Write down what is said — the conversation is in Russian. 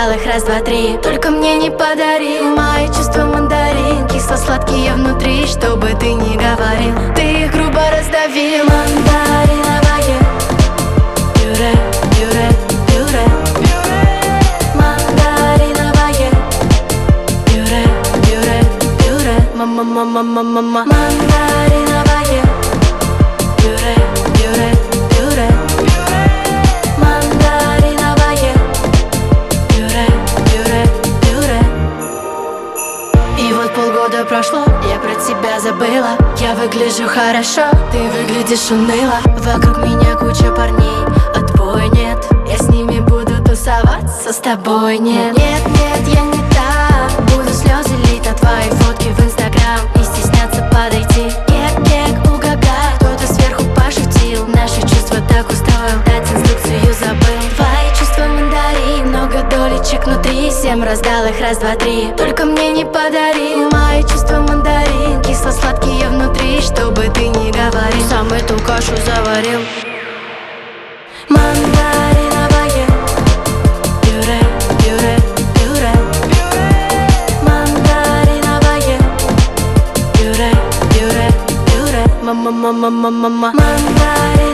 раздал их раз, два, три. Только мне не подари мои чувства мандарин, кисло-сладкие внутри, что бы ты ни говорил. Ты их грубо раздавил. Мандариновое пюре, пюре, пюре. Мандариновое пюре, пюре, пюре. Мама-мама-мама-мама. Мандариновое пюре, пюре, пюре. Мандариновое пюре, пюре, пюре. И вот полгода прошло, я про тебя забыла. Я выгляжу хорошо, ты выглядишь уныло. Вокруг меня куча парней, отбоя нет. Я с ними буду тусоваться, с тобой нет. Нет, нет, я не та. Буду слезы лить на твои фотки в Инстаграм и стесняться подойти. Кек-кек, угага, кто-то сверху пошутил. Наши чувства так устроил, дать инструкцию забыл. Твои чувства мандарин, много долечек внутри. Всем раздал их раз, два, три. Только мне не подари мои чувства мандарин, кисло-сладкие внутри, что бы ты ни говорил. Сам эту кашу заварил. Мандариновое пюре, пюре, пюре. Мандариновое пюре, пюре, пюре. Мама-мама-мама-мама. Мандарин